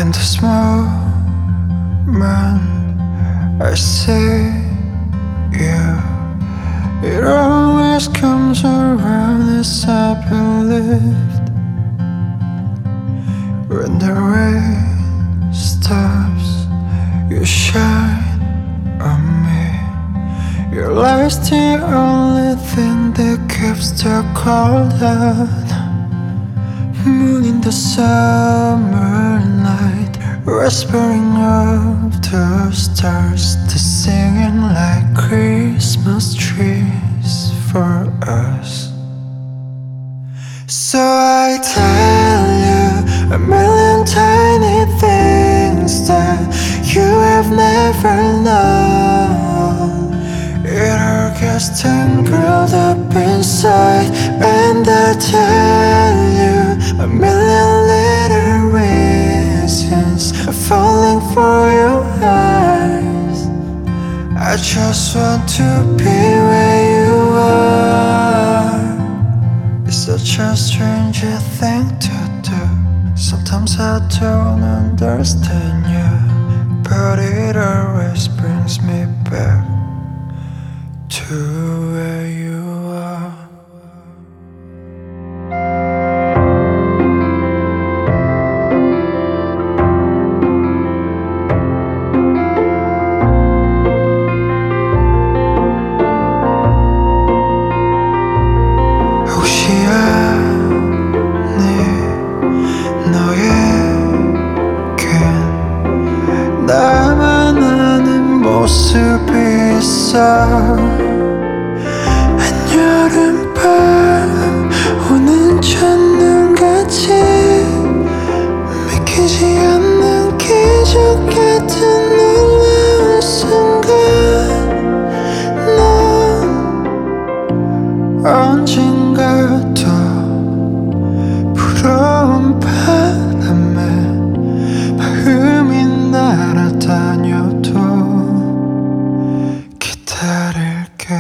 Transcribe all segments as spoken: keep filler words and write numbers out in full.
In this moment I see you. It always comes around as I believed. When the rain stops, you shine on me. Your light's the only thing that keeps the cold out. Moon in the summer night, whispering of the stars, they're singing like Christmas trees for us. So I tell you a million tiny things that you have never known. It all gets tangled up inside, and I tell you a million little reasons I'm falling for your eyes. I just want to be where you are. It's such a strange thing to do. Sometimes I don't understand you, but it always brings me back to where you are. 나만 아는 모습이 있어. 한여름밤 오는 첫눈같이 믿기지 않는 기적 같은 놀라운 순간, 넌 언젠가 또 부러운 바람에 마음이 날아다녀도 기다릴게.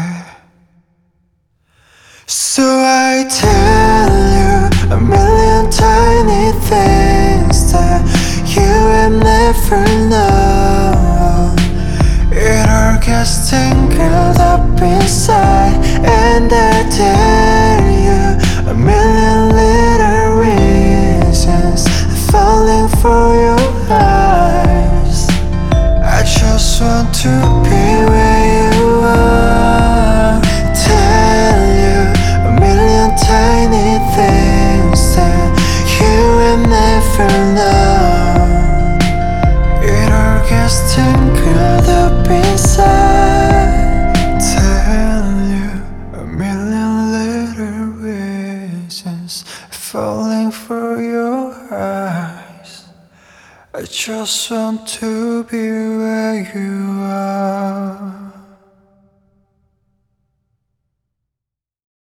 So I tell you a million tiny things that you have never known. It all gets tangled up inside, and I tell you a million little reasons I'm falling for your eyes. I just want to be where you are. Tell you a million tiny things that you have never known. It all gets tangled up inside. Tell you a million little reasons falling for your eyes. I just want to be where you are.